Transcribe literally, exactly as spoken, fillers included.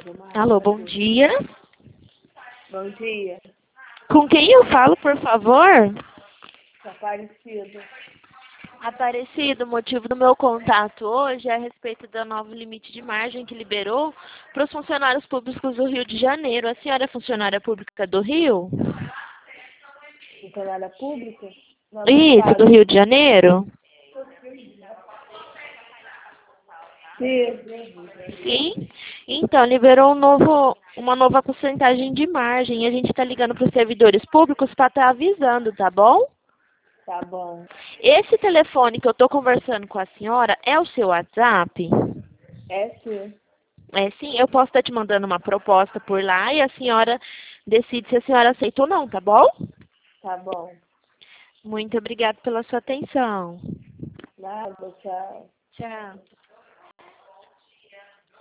Alô, bom dia. Bom dia. Com quem eu falo, por favor? Aparecido. Aparecido, o motivo do meu contato hoje é a respeito do novo limite de margem que liberou para os funcionários públicos do Rio de Janeiro. A senhora é funcionária pública do Rio? Funcionária pública? Não, Isso, do Rio de Janeiro? Sim. Sim. Então, liberou um novo, uma nova porcentagem de margem e a gente está ligando para os servidores públicos para estar avisando, tá bom? Tá bom. Esse telefone que eu estou conversando com a senhora é o seu WhatsApp? É sim. É sim, eu posso estar te mandando uma proposta por lá e a senhora decide se a senhora aceita ou não, tá bom? Tá bom. Muito obrigada pela sua atenção. Nada, tchau. Tchau.